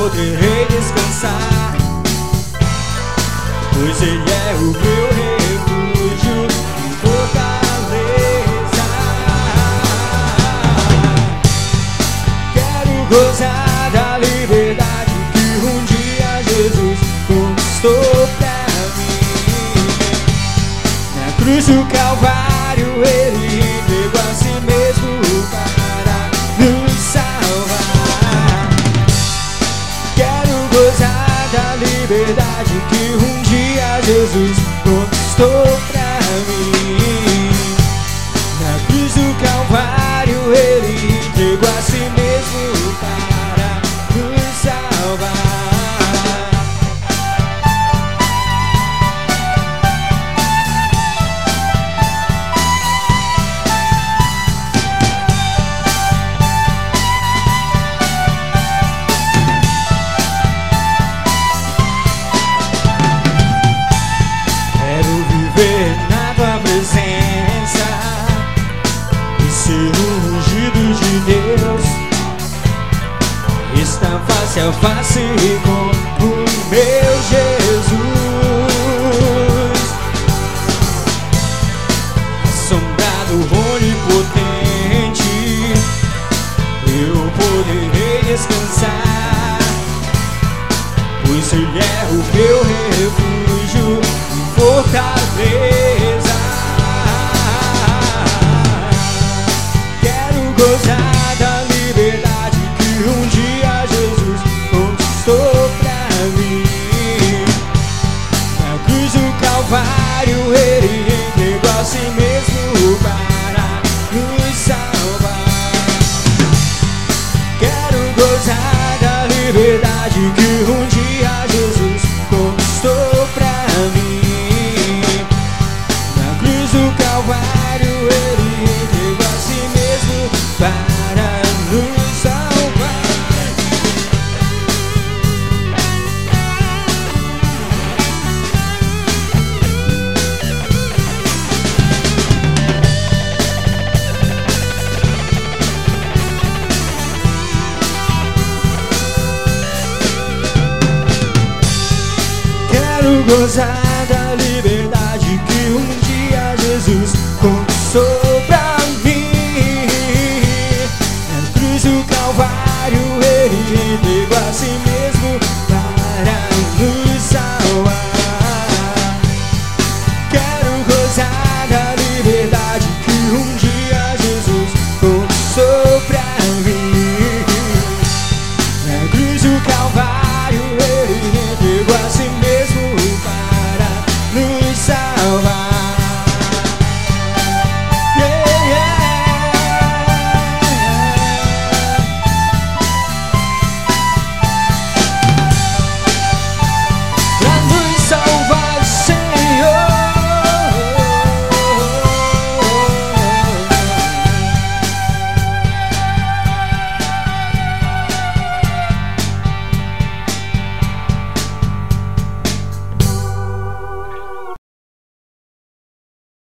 poderei descansar, pois Ele é o meu refúgio e fortaleza. Quero gozar da liberdade que um dia Jesus conquistou pra mim. Na cruz do Calvário Ele entregou a si mesmo para nos salvar. Quero gozar da liberdade que um dia Jesus conquistou pra mim. Na cruz do Calvário Ele entregou a si mesmo para nos salvar. Na tua presença e ser ungido de Deus, estar face a face com o meu Jesus, assombrado, onipotente, eu poderei descansar, pois Ele é o meu refúgio e fortaleza. Quero gozar da liberdade que um dia Jesus conquistou pra mim. Na cruz do Calvário Ele entregou a si mesmo para nos salvar. Quero gozar da liberdade que um dia Jesus conquistou pra mim. Na cruz do Calvário Ele entregou a si mesmo para nos salvar. Quero gozar